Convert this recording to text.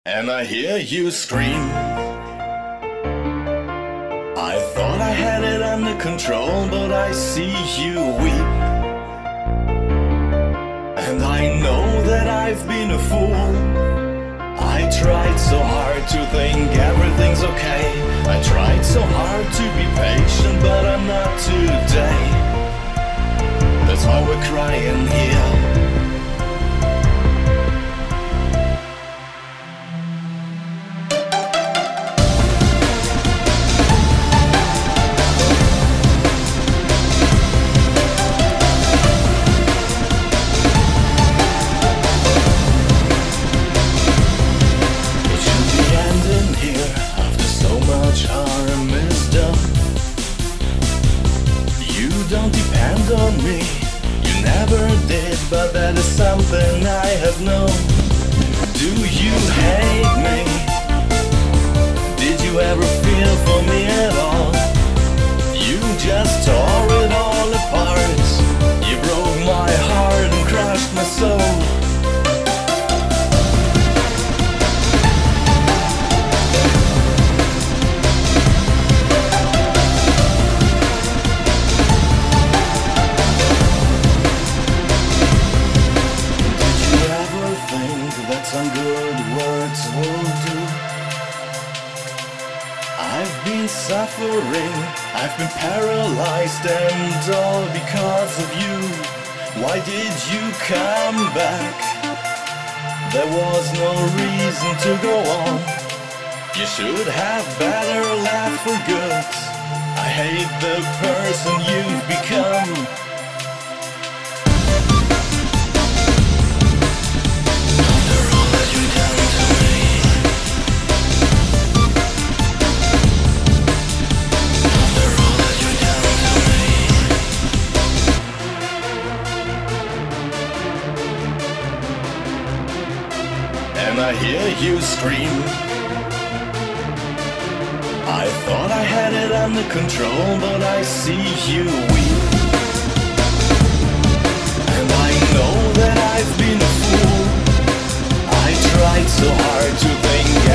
And I hear you scream. I thought I had it under control, but I see you weep. And I know that I've been a fool. I tried so hard to think everything's okay. I tried so hard to be patient, but I'm not today. That's why we're crying here. Don't depend on me, you never did, but that is something I have known. Do you hate me? Did you ever feel for me at all? You just tore it all apart. You broke my heart and crushed my soul. Some good words will do. I've been suffering, I've been paralyzed, and all because of you. Why did you come back? There was no reason to go on. You should have better left for good. I hate the person you've become. And I hear you scream. I thought I had it under control, but I see you weep. And I know that I've been a fool. I tried so hard to think